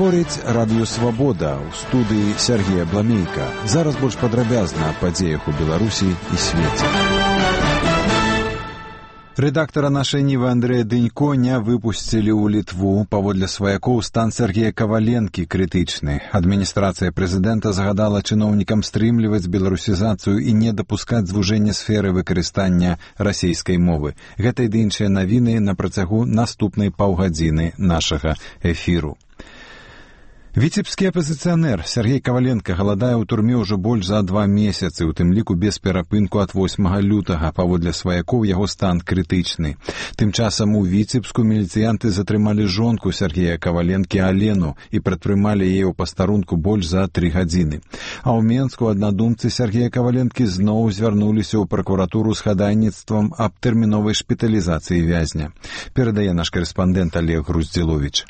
Гаворыць Радыё Свабода ў студыі Сергея Бламейка. Зараз больш падрабязна аб падзеях у Беларусі і свеце. Рэдактара нашай Нівы Андрэя Дынько не выпусцілі ў Літву. Паводле сваякоў стан Сергея Каваленкі крытычны. Адміністрацыя прэзідэнта загадала чыноўнікам стрымліваць беларусізацыю і не дапускаць звужэння сферы выкарыстання расейскай мовы. Гэта і іншыя навіны на працягу наступнай паўгадзіны нашага эфіру. Віцебскі апазіцыянер Сергей Каваленка галадае ў турме ўжо больш за 2 месяцы, у тым ліку без перапынку ад 8 лютага. Паводле сваякоў яго стан крытычны. Тым часам у Віцебску міліцыянты затрымалі жонку Сергея Каваленкі Алену і прадпрымалі яе ў пастарунку больш за 3 гадзіны. А ў Менску аднадумцы Сергея Каваленкі зноў звярнуліся ў пракуратуру з хадайніцтвам аб тэрміновай шпіталізацыі вязня. Перадае наш карэспандэнт Олег Груздзіловіч.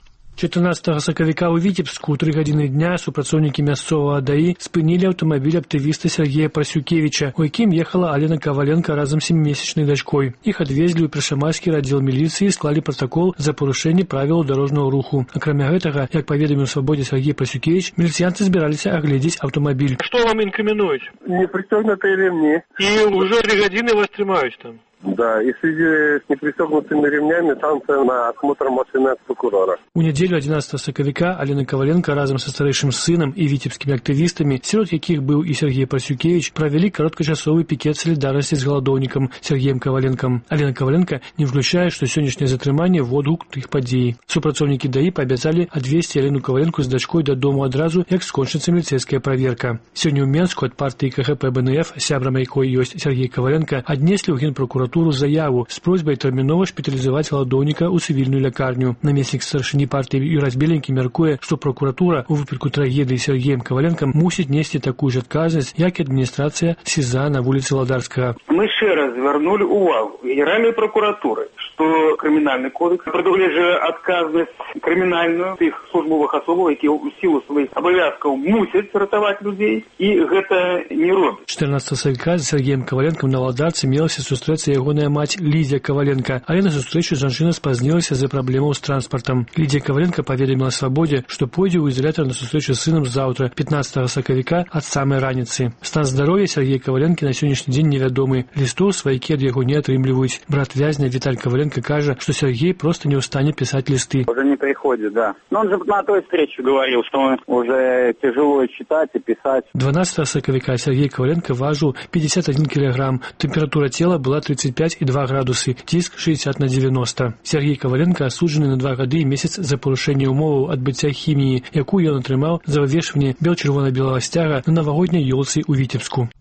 14 сакавіка ў Віцебску ў 3 гадзіны дня супрацоўнікі мясцовага ДАІ спынілі аўтамабіль актывіста Сергея Прасюкевіча, у якім ехала Алена Каваленка разам з 7-месячнай дачкой. Іх адвезлі ў Прышамайскі раддзел міліцыі і склалі пратакол за парушэнне правілаў дарожнага руху. Акрамя гэтага, як паведаміў Свабодзе Сергей Прасюкевіч, міліцыянты збіраліся агледзець аўтамабіль. Што вам інкрымінуюць? Непристегнутые ремни. І ўжо 3 гадзіны вас трымаюць там? Да, и в связи с непристегнутыми ремнями санкция на осмотр машины от прокурора. У нядзелю 11 сакавіка Алена Каваленка разам са старэйшым сынам і віцебскімі актывістамі, сярод якіх быў і Сергей Прасюкевіч, правялі кароткачасовы пікет салідарнасці з галадоўнікам Сергеем Каваленкам. Алена Каваленка не выключае, што сённяшняе затрыманне водгук тых падзей. Супрацоўнікі ДАІ паабяцалі адвезці Алену Каваленку з дачкой дадому адразу, як скончыцца міліцэйская праверка. Сёння ў Менску ад партыі КХП БНФ, сябрам якой ёсць Сергей Каваленка, аднеслі ў генпракуратуру заяву з просьбай тэрмінова шпіталізаваць галадоўніка ў цывільную лякарню. Намеснік старшыні партыі Юрась Беленькі мяркуе, што пракуратура ў выпадку трагедыі з Сергеем Каваленкам мусіць несці такую ж адказнасць, як і адміністрацыя СІЗА на вуліцы Ладарскага. Мы ще раз звярнулі увагу Генеральнай пракуратуры, што крымінальны кодекс прадугледжвае адказнасць крымінальную тых службовых асобаў, якія ў сілу сваіх абавязкаў мусяць ратаваць людзей, і гэта не робяць. 14 сакавіка з Сергеем Каваленкам на Ладарцы мелася сустрэцца ягоная маць Лідзія Каваленка, але на сустрэчу жанчына спазнілася з-за праблемаў з транспартам. Лідзія Каваленка паведаміла Свабодзе, што пойдзе ў ізалятар на сустрэчу з сынам заўтра, 15 сакавіка, ад самай раніцы. Стан здароўя Сергея Каваленкі на сённяшні дзень невядомы. Лістоў сваякі ад яго не атрымліваюць. Брат вязня Віталь Каваленка кажа, што Сергей просто не ў стане пісаць лісты. Уже не приходит, да. Но он же на той встрече говорил, что уже тяжело читать и писать. 12 сакавіка Сергей Каваленка важыў 51 килограмм. Тэмпература цела была 35,2 градусы, ціск 60/90. Сергей Каваленка асуджаны на 2 гады і месяц за парушэнне ўмоваў адбыцця хіміі, якую ён атрымаў за вывешванне бел-чырвона-белага сцяга на навагодняй ёлцы ў Віцебску.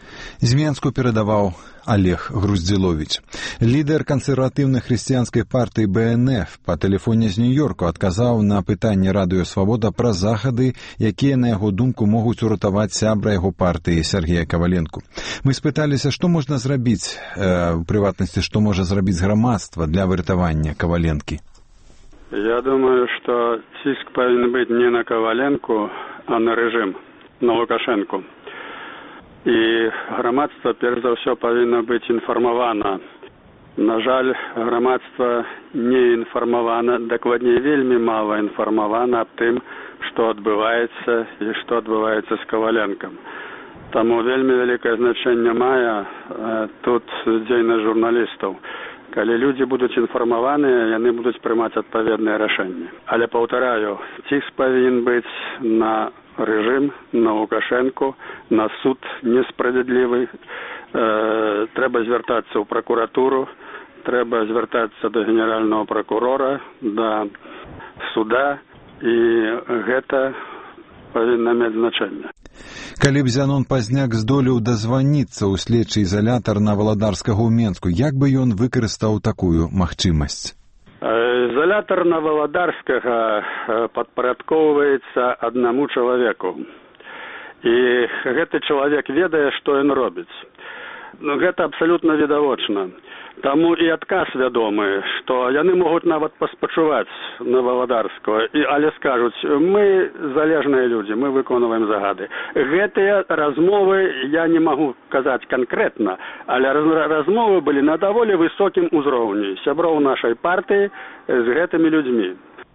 З Менску перадаваў Олег Груздзіловіч. Лідар кансерватыўнай хрысціянскай партыі БНФ па тэлефоне з Нью-Йорку адказаў на пытанне Радыё Свабода пра захады, якія, на яго думку, могуць уратаваць сябра яго партыі Сергея Каваленку. Мы спыталіся, што можна зрабіць, у прыватнасці, што можа зрабіць грамадства для выратавання Каваленкі. Я думаю, што ціск павінен быць не на Каваленку, а на рэжым, на Лукашэнку. І грамадства, перш за ўсё, павінна быць інфармавана. На жаль, грамадства не інфармавана, дакладней, вельмі мала інфармавана аб тым, што адбываецца і што адбываецца з Каваленкам. Таму вельмі вялікае значэнне мае тут дзейнасць журналістаў. Калі людзі будуць інфармаваныя, яны будуць прымаць адпаведныя рашэнні. Але, паўтараю, ціск павінен быць на рэжым, на Лукашэнку, на суд несправядлівы. Трэба звяртацца ў пракуратуру, трэба звяртацца да генеральнага пракурора, да суда, і гэта павінна мець значэнне. Калі б Зянон Пазняк здолеў дазваніцца ў следчы ізалятар на Валадарскага ў Менску, як бы ён выкарыстаў такую магчымасць? Изолятор на Валадарскага падпарадкоўваецца аднаму чалавеку. І гэты чалавек ведае, што ён робіць. Гэта абсалютна відавочна. Таму і адказ вядомы, што яны могуць нават паспачуваць на Валадарскага, але скажуць, мы залежныя людзі, мы выконваем загады. Гэтыя размовы я не магу казаць канкрэтна, але размовы былі на даволі высокім узроўні сяброў нашай партыі з гэтымі людзьмі.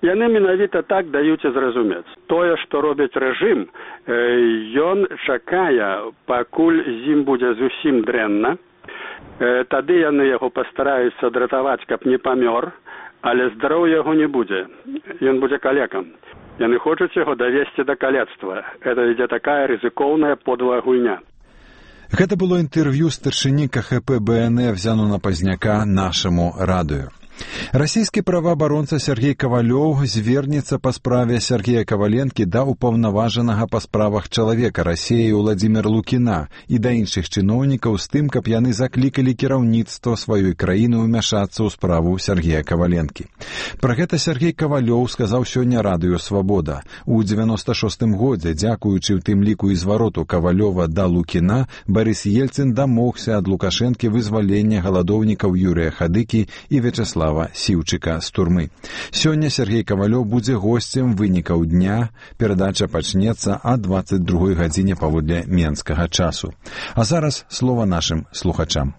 Яны менавіта так даюць зразумець. Тое, што робіць рэжым, ён чакае, пакуль з ім будзе зусім дрэнна. Тады яны яго пастараюцца дратаваць, каб не памёр, але здароўя яго не будзе. Ён будзе калекам. Яны хочуць яго давесці да калецтва. Гэта ідзе такая рызыкоўная подлая гульня. Гэта было інтэрв'ю старшыні КХП БНР Зянона Пазняка нашаму радыё. Расійскі праваабаронца Сергей Кавалёў звернецца па справе Сергея Каваленкі да ўпаўнаважанага па справах чалавека Расіі Уладзіміра Лукіна і да іншых чыноўнікаў з тым, каб яны заклікалі кіраўніцтва сваёй краіны ўмяшацца ў справу Сергея Каваленкі. Пра гэта Сергей Кавалёў сказаў сёння радыё «Свабода». У 96-м годзе, дзякуючы ў тым ліку і звароту Кавалёва да Лукіна, Барыс Ельцын дамогся ад Лукашэнкі вызвалення галадоўнікаў Юрыя Хадыкі і Вячеслава Сіўчыка з турмы. Сёння Сергей Кавалёў будзе госцем вынікаў дня. Перадача пачнецца о 22 гадзіне паводле менскага часу. А зараз слова нашым слухачам.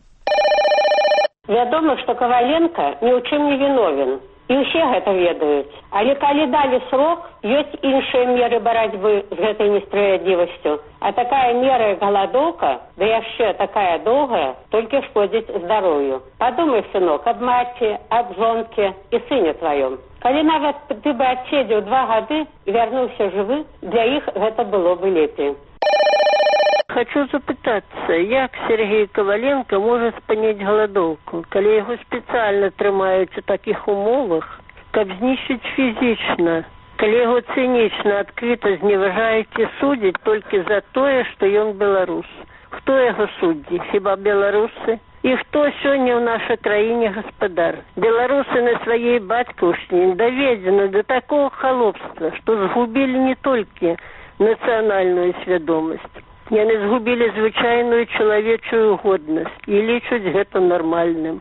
Вядома, што Каваленка ні ў чым не віновен. І ўсе гэта ведаюць. Але калі далі срок, ёсць іншыя меры барацьбы з гэтай несправядлівасцю. А такая мера, як галадоўка, да яшчэ такая доўгая, толькі шкодзіць здароўю. Падумай, сынок, аб маці, аб жонке і сыне тваём. Калі нават ты бы адседзеў 2 гады і вярнуўся жывы, для іх гэта было бы лепей. Хочу запытаться, як Сергей Каваленко может спыніць галадоўку, калі яго спецыяльна трымаюць у такіх умовах, каб знішчыць фізічна, калі яго цынічна адкрыта зневажаюць і судзяць толькі за тое, што ён беларус. Хто яго суддзі? Хіба беларусы? І хто сёння ў нашай краіне гаспадар? Беларусы на сваей бацькаўшчыне даведзены да такого халопства, што згубілі не толькі нацыянальную свядомасць. Яны згубілі звычайную чалавечую годнасць і лічуць гэта нармальным.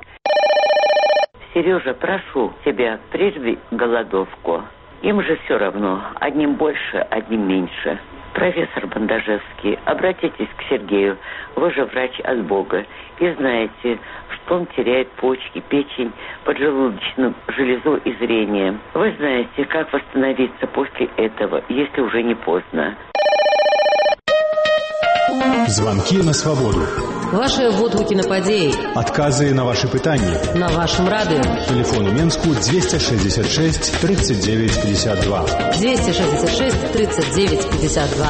Сережа, прошу тебя, прерви голодовку. Им же все равно, одним больше, одним меньше. Профессор Бандажевский, обратитесь к Сергею, вы же врач от Бога, и знаете, что он теряет почки, печень, поджелудочную железу и зрение. Вы знаете, как восстановиться после этого, если уже не поздно. Звонки на свободу. Ваши водгуки на падеи. Отказы на ваши пытания. На вашем радио. Телефон у Менску 266 39 52. 266 39 52.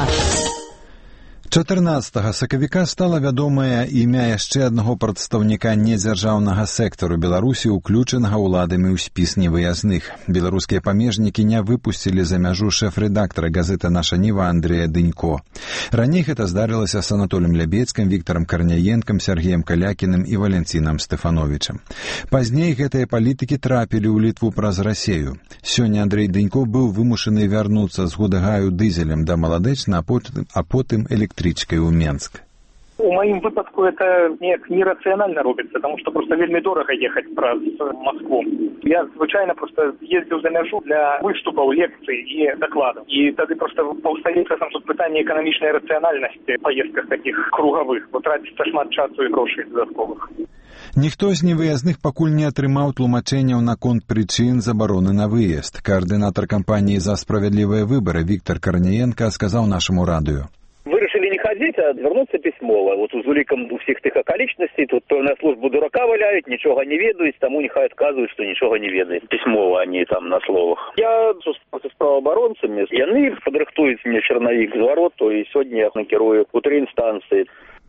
14 сакавіка стала вядомае імя яшчэ аднаго прадстаўніка недзяржаўнага сектару Беларусі, уключанага ўладамі ў спіс невыязных. Беларускія памежнікі не выпусцілі за мяжу шэф-рэдактара газеты «Наша Ніва» Андрэя Дынько. Раней гэта здарылася з Анатолем Лябецкім, Віктарам Карняенкам, Сергеем Калякіным і Валенцінам Стэфановічам. Пазней гэтыя палітыкі трапілі ў Літву праз Расею. Сёння Андрэй Дынько быў вымушаны вярнуцца з Гудагаю дызелем да Маладэчна, а потым электричкой у Менск. У моим выпадку это нерационально робится, потому что просто вельми дорого ехать праз Москву. Я звычайно просто ездил за мяжу для выступов, лекций и докладов. И тогда просто паўстае часам тут пытанне эканамічнай рацыянальнасці в поездках таких круговых. Вот тратится шмат часу и грошей дадатковых. Ніхто з невыязных пакуль не атрымаў тлумачэнняў наконт прычын забароны на выезд. Каардынатар кампаніі «За справядлівыя выборы» Віктор Карняенко сказаў нашаму радыё. Вы решили не ходить, а звернуться письмово. Вот с уликом всех тых околичностей, тут то на службу дурака валяют, ничего не ведают, тому нехай отказывают, что ничего не ведают. Письмово они там на словах. Я сустался с правооборонцами, яны подрыхтуют мне черновик звороту, и сегодня я накерую у 3 инстанции.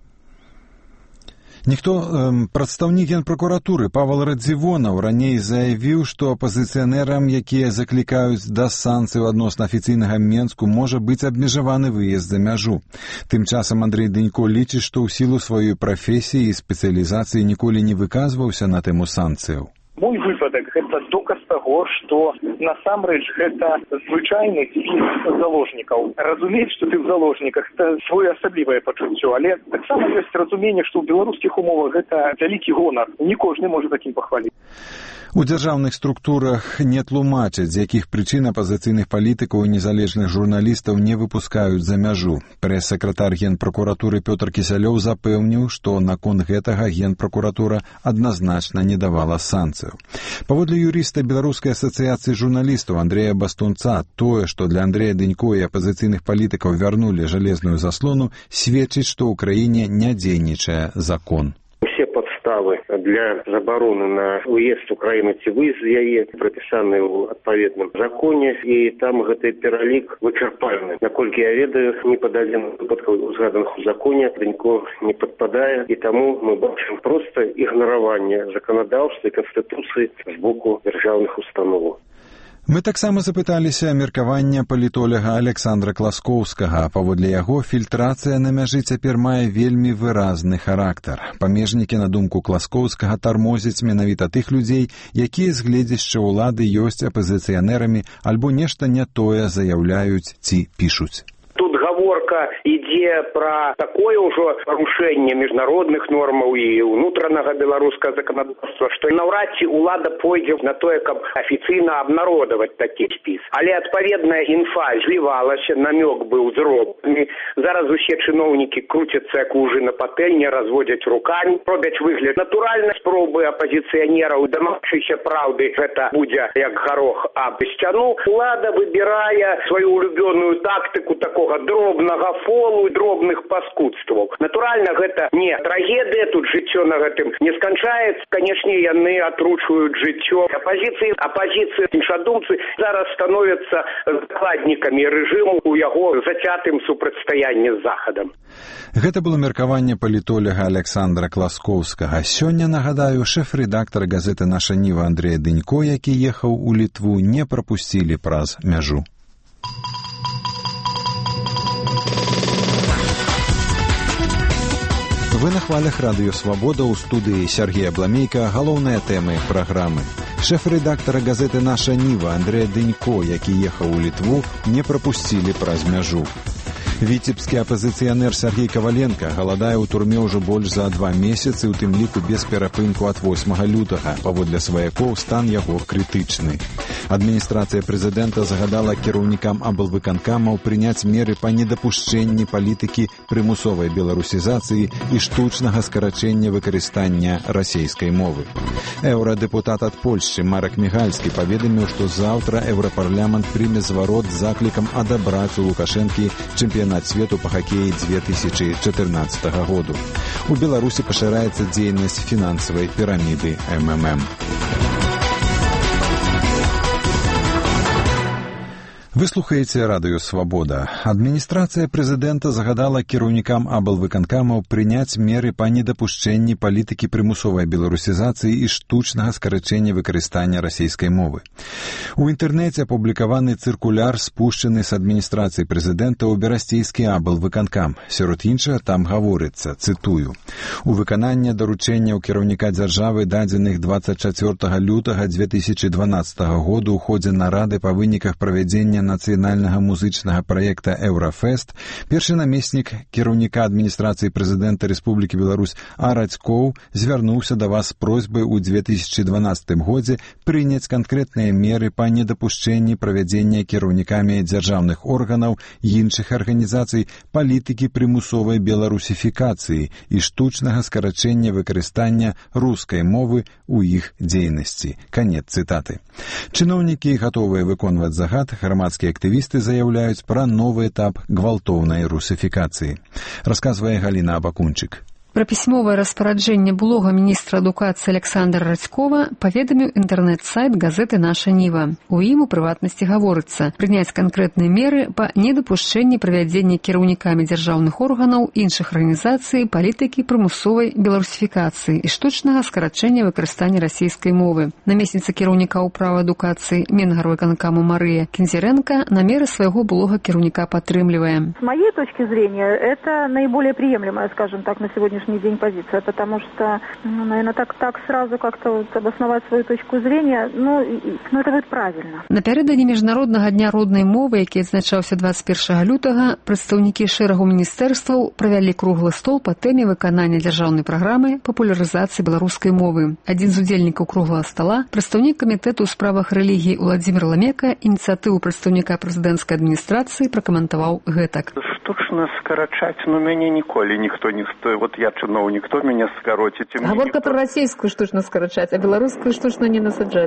Прадстаўнік Генпракуратуры Павел Радзівонаў раней заявіў, што апазіцыянерам, якія заклікаюць да санкцый адносна афіцыйнага Менску, можа быць абмежаваны выезд за мяжу. Тым часам Андрэй Дынько лічыць, што ў сілу сваёй прафесіі і спецыялізацыі ніколі не выказваўся на тэму санкцыяў. Мой выпадак – это доказ того, что насамрэч это звычайны спіс заложнікаў. Разумець, што ты в заложніках – это свое асаблівае пачуццё, але таксама ёсць разуменне, што ў беларускіх умовах гэта вялікі гонар. Не кожны можа такім пахваліць. У дзяржаўных структурах не тлумачаць, з якіх прычын апазіцыйных палітыкаў і незалежных журналістаў не выпускаюць за мяжу. Прэс-сакратар Генпракуратуры Пётр Кісялёў запэўніў, што наконт гэтага Генпракуратура адназначна не давала санкцыяў. Паводле юрыста Беларускай асацыяцыі журналістаў Андрэя Бастунца, тое, што для Андрэя Дынько і апазіцыйных палітыкаў вярнулі жалезную заслону, сведчыць, што ў краіне не дзейнічае закон. Усе падставы для забароны на уезд Украіны ці выезд з яе прапісаны ў адпаведным законе, і там гэты пералік вычарпальны. Наколькі я ведаю, ні пад адзін выпадкаў узгаданых у законе Дынько не падпадае, і таму мы бачым проста ігнараванне заканадаўства і канстытуцыі з боку дзяржаўных установаў. Мы таксама запыталіся меркавання палітоляга Александра Класкоўскага. Паводле яго, фільтрацыя на мяжы цяпер мае вельмі выразны характар. Памежнікі, на думку Класкоўскага, тармозяць менавіта тых людзей, якія з гледзяшча ўлады ёсць апазіцыянерамі альбо нешта не тое заяўляюць ці пішуць. Тут гаворка ідзе пра такое ўжо парушэнне міжнародных нормаў і ўнутранага беларускага заканадаўства, што наўрад ці ўлада пойдзе на тое, каб афіцыйна абнародаваць такі спіс. Але адпаведная інфа злівалася, намёк быў зроблены. Зараз усе чыноўнікі круцяцца як ужы на патэльні, разводзяць рукамі, робяць выгляд. Натуральна, спробы апазіцыянераў дамагчыся праўды гэта будзе як гарох аб сцяну. Улада выбірае сваю улюбёную тактыку такого дробнага фолу і дробных паскудстваў. Натуральна, гэта не трагедыя, тут жыццё на гэтым не сканчаецца. Канешне, яны атручваюць жыццё. Апазіцыя, іншадумцы зараз становяцца закладнікамі рэжыму ў яго зацятым супрацьстаянні з Захадам. Гэта было меркаванне палітоляга Александра Класкоўскага. Сёння, нагадаю, шэф-рэдактара газеты «Наша Ніва» Андрэя Дынько, які ехаў у Літву, не прапусцілі праз мяжу. Вы на хвалях радыё «Свабода», ў студыі Сергей Абламейка. Галоўныя тэмы праграмы. Шэф-рэдактара газеты «Наша Ніва» Андрэя Дынько, які ехаў у Літву, не прапусцілі праз мяжу. Віцебскі апазіцыянер Сергей Каваленка галадае ў турме ўжо больш за 2 месяцы, у тым ліку без перапынку ад 8 лютага. Паводле сваякоў, стан яго крытычны. Адміністрацыя прэзідэнта загадала кіраўнікам аблвыканкамаў прыняць меры па недапушчэнні палітыкі прымусовай беларусізацыі і штучнага скарачэння выкарыстання расейскай мовы. Еўрадэпутат ад Польшчы Марак Мігальскі паведаміў, што заўтра Еўрапарламент прыме зварот з заклікам адабраць у Лукашэнкі чэмпіянат свету па хакеі 2014 году. У Беларусі пашыраецца дзейнасць фінансавай піраміды МММ. Вы слухаеце радыё «Свабода». Адміністрацыя прэзідэнта загадала кіраўнікам аблвыканкамаў прыняць меры па недапушчэнні палітыкі прымусовай беларусізацыі і штучнага скарачэння выкарыстання расейскай мовы. У інтэрнэце апублікаваны цыркуляр, спушчаны з адміністрацыі прэзідэнта ў берасцейскі аблвыканкам. Сярод іншага там гаворыцца, цытую: «У выкананне даручэнняў кіраўніка дзяржавы, дадзеных 24 лютага 2012 году ў ходзе нарады па выніках правядзення нацыянальнага музычнага праекта «Еўрафест», першы намеснік кіраўніка адміністрацыі прэзідэнта Рэспублікі Беларусь А. Радзькоў звярнуўся да вас з просьбай у 2012 годзе прыняць канкрэтныя меры па недапушчэнні правядзення кіраўнікамі дзяржаўных органаў і іншых арганізацый палітыкі прымусовай беларусіфікацыі і штучнага скарачэння выкарыстання рускай мовы ў іх дзейнасці». Канец цытаты. Чыноўнікі гатовыя выконваць загад, грамадскія актывісты заяўляюць пра новы этап гвалтоўнай русіфікацыі. Расказвае Галіна Абакунчык. Пра пісьмовае распараджэнне былога міністра адукацыі Александра Радзькова паведаміў інтэрнэт-сайт газеты «Наша Ніва». У ім, у прыватнасці, гаворыцца прыняць канкрэтныя меры па недапушчэнні правядзення кіраўнікамі дзяржаўных органаў, іншых арганізацый палітыкі прымусовай беларусіфікацыі і штучнага скарачэння выкарыстання расійскай мовы. Намесніца кіраўніка ўправы адукацыі Менгарвыканкаму Марыя Кензеренко намеры свайго былога кіраўніка падтрымлівае. С моей точки зрения, это наиболее приемлемая, скажем так, на сегодняшний день позиция, потому что, наверное, так сразу как-то обосновать свою точку зрения, это будет правильно. Напярэдадні міжнароднага дня роднай мовы, які адзначаўся 21 лютага, прадстаўнікі шэрагу міністэрстваў правялі круглы стол па тэме выканання дзяржаўнай праграмы папулярызацыі беларускай мовы. Адзін з удзельнікаў круглага стола, прадстаўнік камітэту ў справах рэлігіі Уладзімір Ламека, ініцыятыву прадстаўніка прэзідэнцкай адміністрацыі пракаментаваў гэтак. штучна скарачаць, мяне ніколі ніхто не стоит. Вот я чыноўнік, хто мяне скароціць? Гаворка про расійскую штучна скарачаць, а беларускую штучна не насаджаць.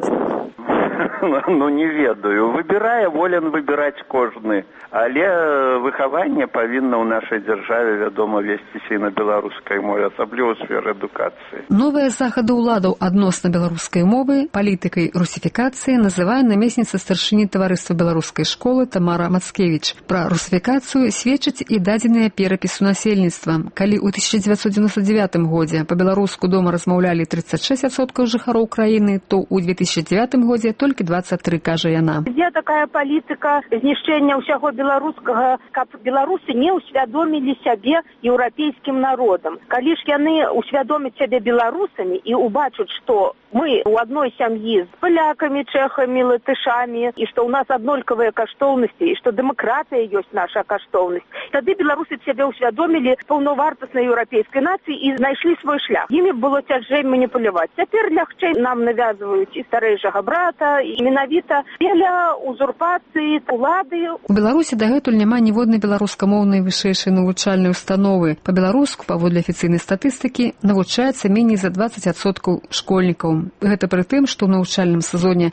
Не ведаю. Выбірае, волен выбіраць кожны. Але выхаванне павінна ў нашай дзяржаве, вядома, весціся і на беларускай мове, асабліва ў сферы адукацыі. Новыя захады ўладаў адносна беларускай мовы палітыкай русіфікацыі называе намесніца старшыні таварыства беларускай школы Тамара Мацкевіч. Пра русіфікацыю сведчыць і дадзеныя перапісу насельніцтва. Калі ў 1999 годзе па-беларуску дома размаўлялі 36% жыхароў краіны, то ў 2009 годзе толькі 23, кажа яна. Ідзе такая палітыка знішчэння ўсяго беларускага, каб беларусы не ўсвядомілі сябе еўрапейскім народам. Калі ж яны ўсвядомяць сябе беларусамі і убачаць, што мы у адной сям'і з палякамі, чэхамі, латышамі, і што ў нас аднолькавыя каштоўнасці, і што дэмакратыя ёсць наша каштоўнасць, тады беларусы сябе ўсвядомілі паўнавартаснай еўрапейскай нацыі і знайшлі свой шлях. Імі было цяжэй маніпуляваць. Цяпер лягчэй нам навязваюць і старэйшага брата, і менавіта дзеля узурпацыі улады. У Беларусі дагэтуль няма ніводнай беларускамоўнай вышэйшай навучальнай установы. Па-беларуску, паводле афіцыйнай статыстыкі, навучаецца меней за 20% школьнікаў. Гэта пры тым, што ў навучальным сезоне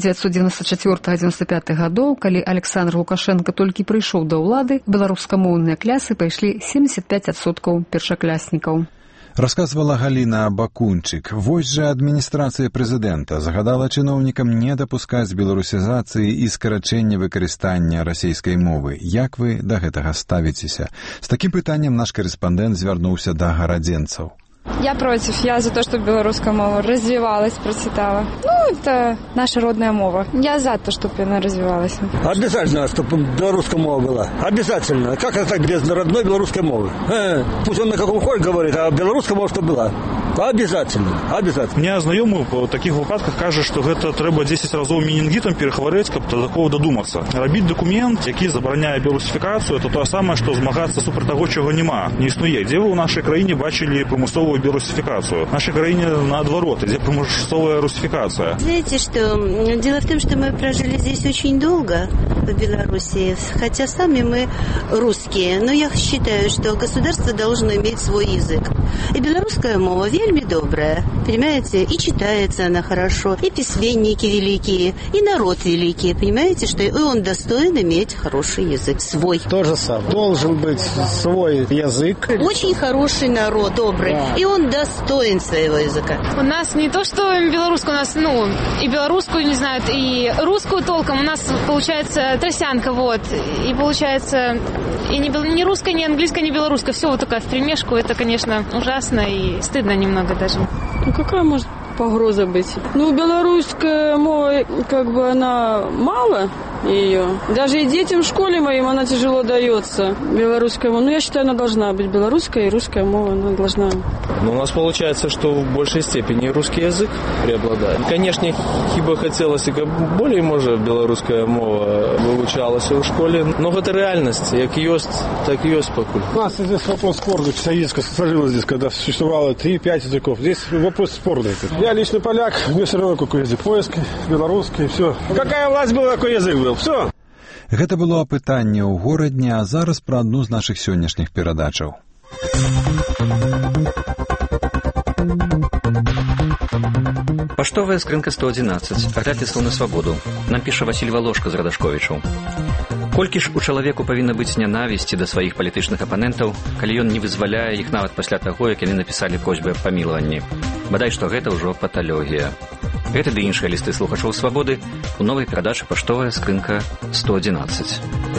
1994-95 гадоў, калі Александр Лукашенко толькі прыйшоў да ўлады, беларускамоўныя клясы пайшлі 75% першакляснікаў. Расказвала Галіна Бакунчык. Вось жа адміністрацыя прэзідэнта загадала чыноўнікам не дапускаць беларусізацыі і скарачэння выкарыстання расійскай мовы. Як вы да гэтага ставіцеся? З такім пытаннем наш корэспандэнт звярнуўся да гарадзенцаў. Я против. Я за то, чтобы белорусская мова развивалась, процветала. Это наша родная мова. Я за то, чтобы она развивалась. Обязательно, чтобы белорусская мова была. Обязательно. Как это так без родной белорусской мовы? Пусть он на каком хочет говорит, а белорусская мова чтобы была. Обязательно. Обязательно. Мне знаёмы па такіх выпадках кажа, што гэта трэба 10 разоў менінгітам перахварэць, каб да такого дадумацца. Рабіць дакумент, які забараняе беларусіфікацыю, это тое самае, што змагацца супраць таго, чаго няма. Не існуе. Дзе вы ў нашай краіне бачылі прымусовую белорусификацию? В нашей краине наоборот, идет примусовая русификация. Знаете что, дело в том, что мы прожили здесь очень долго, в Беларуси, хотя сами мы русские, но я считаю, что государство должно иметь свой язык. И белорусская мова вельми добрая, понимаете, и читается она хорошо, и письменники великие, и народ великий, понимаете, что и он достоин иметь хороший язык, свой. То же самое. Должен быть свой язык. Очень хороший народ, добрый. Да. И он достоин своего языка. У нас не то, что белорусскую, у нас, и белорусскую не знают, и русскую толком. У нас, получается, тросянка, и получается, и ни русская, ни английская, ни белорусская. Все вот такая вперемешку. Это, конечно, ужасно и стыдно немного даже. Какая может погроза быть? Белорусская мова, она мало ее. Даже и детям в школе моим она тяжело дается. Белорусская мова. Я считаю, она должна быть белорусская, и русская мова, она должна. У нас получается, что в большей степени русский язык преобладает. Конечно, хіба хотелось, более, может, белорусская мова выучалась в школе, но это реальность, как есть, так и есть покуль. У нас здесь вопрос спорный, языка сложилось здесь, когда существовало 3-5 языков. Здесь вопрос спорный. Я лично поляк, мне все равно какой язык, польский, белорусский, все. Какая власть была, какой язык был, все. Гэта было апытанне ў горадні, а зараз пра адну з нашых сённяшніх перадачаў. Паштовая скрынка 111. Агапіслаў на свабоду. Нам піша Васіль Валошка з Радашковічаў. Колькі ж у чалавеку павінна быць нянавісці да сваіх палітычных апанентаў, калі ён не вызваляе іх нават пасля таго, як яны напісалі просьбы аб памілаванні. Бадай, што гэта ўжо паталогія. Гэта ды іншыя лісты слухачоў свабоды у новай перадачы «Паштовая скрынка 111».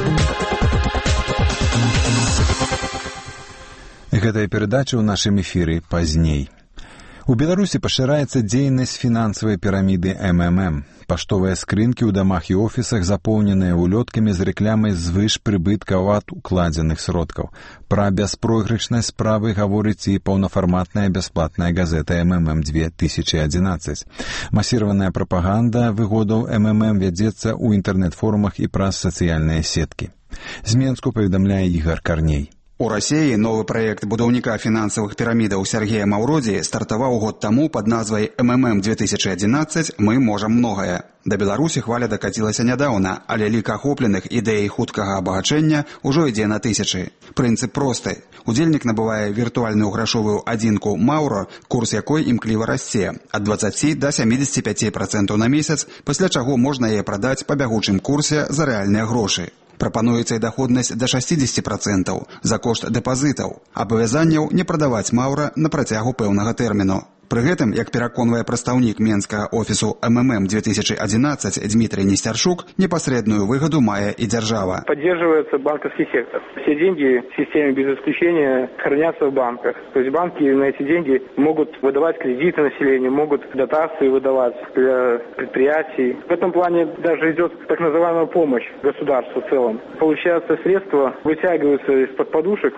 Гэтая перадача ў нашым эфіры пазней. У Беларусі пашыраецца дзейнасць фінансавай піраміды МММ. Паштовыя скрынкі ў дамах і офісах запоўненыя улёткамі з рэклямай звыш прыбыткаў ад укладзеных сродкаў. Пра бяспройгрышнасць справы гаворыць і паўнафарматная бясплатная газета МММ 2011. Масіраваная прапаганда выгодаў МММ вядзецца ў інтэрнэт-форумах і праз сацыяльныя сеткі. З Менску паведамляе Ігар Карней. У Расіі новы праект будаўніка фінансавых пірамідаў Сергея Маўродзі стартаваў год таму пад назвай МММ-2011 «Мы можам многае». Да Беларусі хваля дакацілася нядаўна, але лік ахопленых ідэяй хуткага абагачэння ўжо ідзе на тысячы. Прынцып просты. Удзельнік набывае віртуальную грашовую адзінку «Маўро», курс якой імкліва расце ад 20 до 75% на месяц, пасля чаго можна яе прадаць па бягучым курсе за рэальныя грошы. Прапануецца і даходнасць да 60% за кошт дэпазітаў. Абавязанняў не прадаваць «Маўра» на працягу пэўнага тэрміну. Пры гэтым, як пераконвае прадстаўнік менскага офісу МММ-2011 Дмитрий Нестерчук, непосредную выгоду мае и держава. Поддерживается банковский сектор. Все деньги в системе без исключения хранятся в банках. То есть банки на эти деньги могут выдавать кредиты населению, могут дотации выдавать для предприятий. В этом плане даже идет так называемая помощь государству в целом. Получается, средства вытягиваются из-под подушек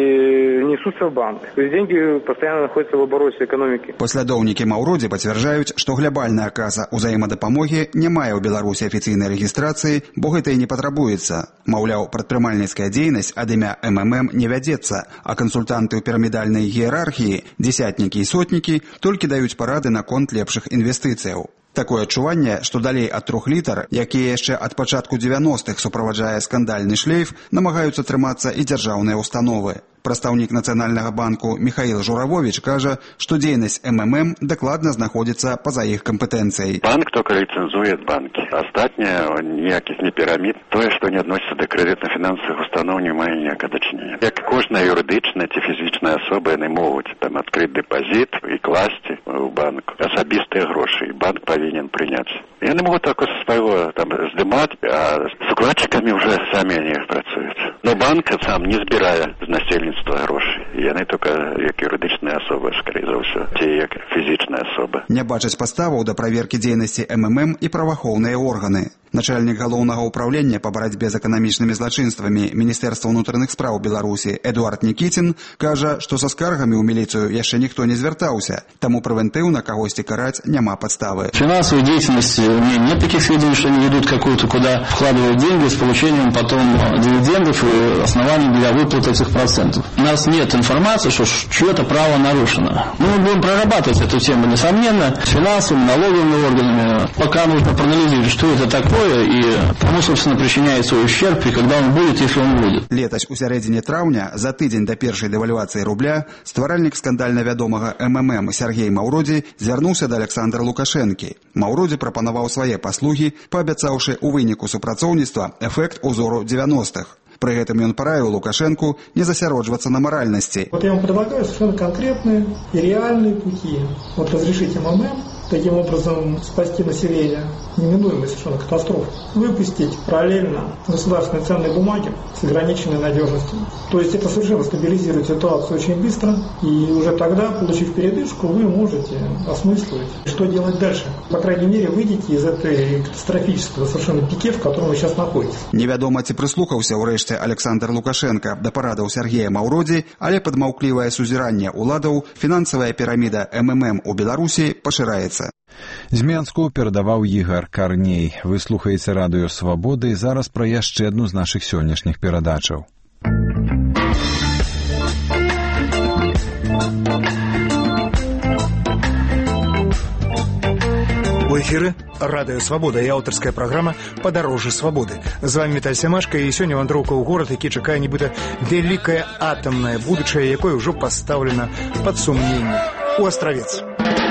и несутся в банк. То есть деньги постоянно находятся в обороте экономики. Паслядоўнікі Маўродзі пацвярджаюць, што глябальная каса ўзаемадапамогі не мае ў Беларусі афіцыйнай рэгістрацыі, бо гэта і не патрабуецца. Маўляў, прадпрымальніцкая дзейнасць ад імя МММ не вядзецца, а кансультанты ў пірамідальнай іерархіі, дзесятнікі і сотнікі, толькі даюць парады наконт лепшых інвестыцыяў. Такое адчуванне, што далей ад 3 літар, якія яшчэ ад пачатку 90-х суправаджае скандальны шлейф, намагаюцца трымацца і дзяржаўныя установы. Прадстаўнік Нацыянальнага банку Михаил Журавович кажа, што дзейнасць МММ дакладна знаходзіцца па-за іх кампетэнцыяй. Банк только лицензует банки. Остатнее ніяких не пирамид. Тое, што не адносіцца да крэдытна-фінансавых устаноў, не мае ніякага дачынення. Як кожная юрыдычная ці фізічная асоба, яны могуць там адкрыць дэпазіт і класці ў банк асабістыя грошы, і банк павінен прыняць. Яны могуць так з свайго там здымаць, а з укладчыкамі ўжо самі они працуюць. Но банк сам не збірае з насельніцтва грошы. Яны только як юрыдычная асоба, скорей за ўсё, ці як фізічная асоба. Не бачаць паставаў да праверкі дзейнасці МММ і праваахоўныя органы. Начальнік галоўнага ўправлення па барацьбе з эканамічнымі злачынствамі Міністэрства ўнутраных спраў Беларусі Эдуард Нікіцін кажа, што са скаргамі ў міліцыю яшчэ ніхто не звяртаўся, таму прэвентыўна кагосьці караць няма падставы. Финансовой деятельности у меня нет таких сведений, что они ведут какую-то, куда вкладывают деньги с получением потом дивидендов и оснований для выплаты этих процентов. У нас нет информации, что чье-то право нарушено. Мы будем прорабатывать эту тему, несомненно, с финансовыми, налоговыми органами. Пока нужно проанализировать, что это такое и кому, собственно, причиняется ущерб, и когда он будет, если он будет. Летась у сярэдзіне траўня, за тыдзень да першай дэвальвацыі рубля, стваральнік скандальна вядомага МММ Сергей Маўродзі звярнуўся да Александра Лукашэнкі. Маўродзі прапанаваў свае паслугі, паабяцаўшы ў выніку супрацоўніцтва эфект узору 90-х. При этом он поправил Лукашенку не засяродживаться на моральности. Вот я вам предлагаю совершенно конкретные и реальные пути. Вот разрешить МММ, таким образом спасти население, неминуемой совершенно катастрофы. Выпустить параллельно государственные ценные бумаги с ограниченной надежностью. То есть это совершенно стабилизирует ситуацию очень быстро. И уже тогда, получив передышку, вы можете осмысливать, что делать дальше. По крайней мере, выйдете из этой катастрофического совершенно пике, в котором вы сейчас находитесь. Невядома, ці прыслухаўся ўрэшце Александр Лукашенко да парадаў Сергея Маўродзі, але пад маўклівае сузіранне ўладаў фінансавая піраміда МММ у Беларусі пашыраецца. З Менску перадаваў Ігар Карней. Вы слухаеце радыё Свабоды і зараз пра яшчэ адну з нашых сённяшніх перадачаў. У эфіры радыё Свабода і аўтарская праграма «Падарожжа свабоды». З вами Віталь Сямашка, і сёння вандроўка ў горад, які чакае нібыта вялікая атамная будучае, якое ўжо пастаўлена пад сумненне у Астравец.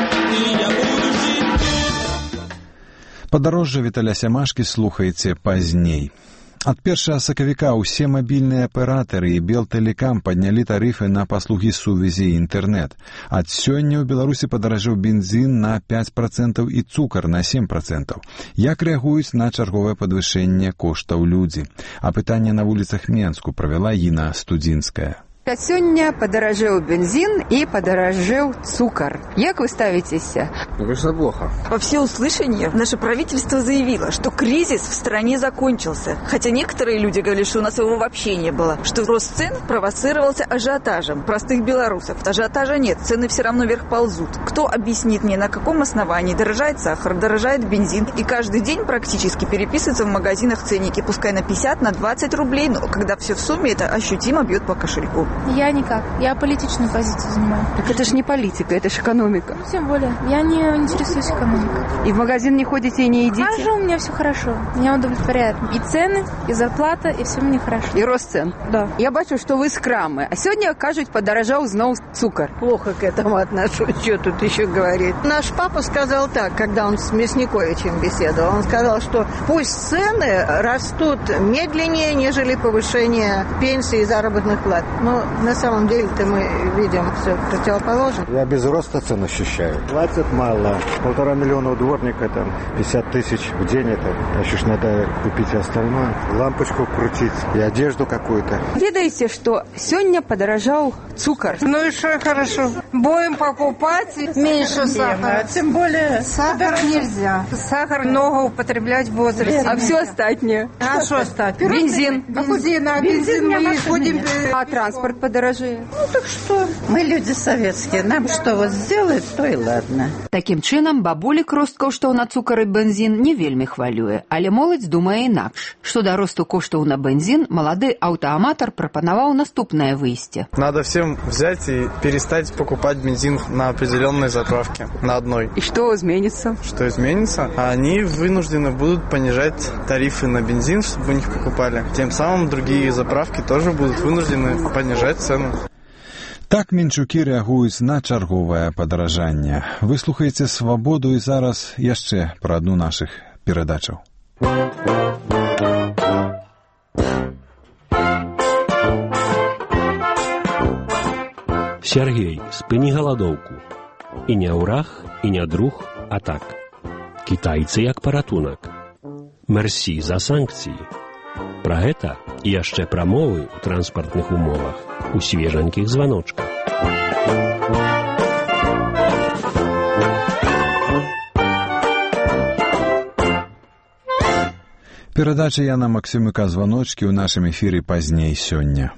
Падарожжа Віталя Сямашкі слухайце пазней. Ад 1 сакавіка ўсе мабільныя аператары і Белтэлекам паднялі тарыфы на паслугі сувязі і інтэрнэт. Ад сёння ў Беларусі падаражэў бензін на 5% і цукар на 7%. Як рэагуюць на чарговае падвышэнне коштаў людзі? Апытанне на вуліцах Менску правяла Іна Студзінская. Сёння падаражэў бензин и падаражэў цукар. Як вы ставитесь? Конечно, плохо. Во всеуслышание наше правительство заявило, что кризис в стране закончился. Хотя некоторые люди говорили, что у нас его вообще не было. Что рост цен провоцировался ажиотажем простых белорусов. Ажиотажа нет, цены все равно вверх ползут. Кто объяснит мне, на каком основании дорожает сахар, дорожает бензин? И каждый день практически переписываются в магазинах ценники, пускай на 50, на 20 рублей, но когда все в сумме, это ощутимо бьет по кошельку. Я никак. Я политичную позицию занимаю. Так это ж не политика, это ж экономика. Ну, тем более. Я не интересуюсь экономикой. И в магазин не ходите и не едите? Хожу, у меня все хорошо. Меня удовлетворяет и цены, и зарплата, и все мне хорошо. И рост цен? Да. Я бачу, что вы с крамы. А сегодня, кажуть, подорожал знову цукор. Плохо к этому отношусь. Что тут еще говорить? Наш папа сказал так, когда он с Мясниковичем беседовал. Он сказал, что пусть цены растут медленнее, нежели повышение пенсий и заработных плат. Но на самом деле-то мы видим все противоположно. Я без роста цен ощущаю. Платят мало. 1,5 миллиона у дворника, там 50 тысяч в день. Это еще ж надо купить остальное. Лампочку крутить и одежду какую-то. Ведаете, что сегодня подорожал цукор? Ну и что хорошо? Будем покупать меньше сахара. Тем более сахар нельзя. Сахар много употреблять в возрасте. А все остальное? А что остальное? Бензин. Бензин мы ходим. А транспорт подорожает? Ну так что? Мы люди советские. Нам что вот сделают, то и ладно. Таким чынам, бабулі рост коштаў на цукар і бензин не вельмі хвалюе, але моладзь думае інакш. Што да росту коштаў на бензин, малады аўтааматар прапанаваў наступнае выйсце. Надо всем взять и перестать покупать бензин на определенной заправке, на одной. И что изменится? Что изменится? Они вынуждены будут понижать тарифы на бензин, чтобы у них покупали. Тем самым другие заправки тоже будут вынуждены понижать цену. Так мінчукі рэагуюць на чарговае падаражанне. Выслухайце «Свабоду» і зараз яшчэ пра адну нашых перадачаў. Сергей, спыні галадоўку. І не ўраг, і не друг, а так. Кітайцы як паратунак. Мерсі за санкцыі. Пра гэта і яшчэ прамовы ў транспартных умовах у свежанькіх званочках. Перадача Яна Максімюка «Званочкі» ў нашым эфіры пазней сёння.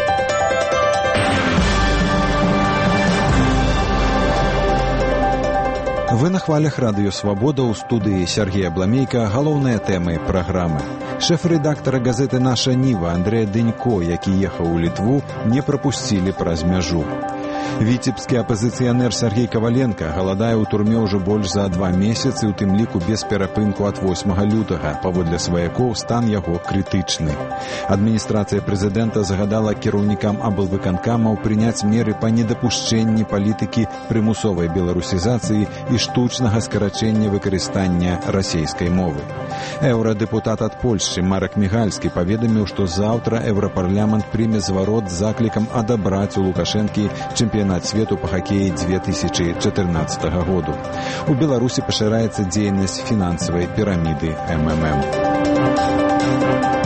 Вы на хвалях радыё «Свабода», у студыі Сергея Бламейка. Галоўныя тэмы праграмы. Шэф-рэдактара газеты «Наша Ніва» Андрэя Дынько, які ехаў у Літву, не прапусцілі праз мяжу. Віцебскі апазіцыянер Сергей Каваленка галадае ў турме ўжо больш за 2 месяцы, у тым ліку без перапынку ад 8 лютага. Паводле сваякоў, стан яго крытычны. Адміністрацыя прэзідэнта загадала кіраўнікам аблвыканкамаў прыняць меры па недапушчэнні палітыкі прымусовай беларусізацыі і штучнага скарачэння выкарыстання расейскай мовы. Еўрадэпутат ад Польшчы Марак Мігальскі паведаміў, што заўтра Еўрапарламент прыме зварот з заклікам адабраць у Лукашэнкі чэмпіянат свету па хакеі 2014 году. У Беларусі пашыраецца дзейнасць фінансавай піраміды МММ.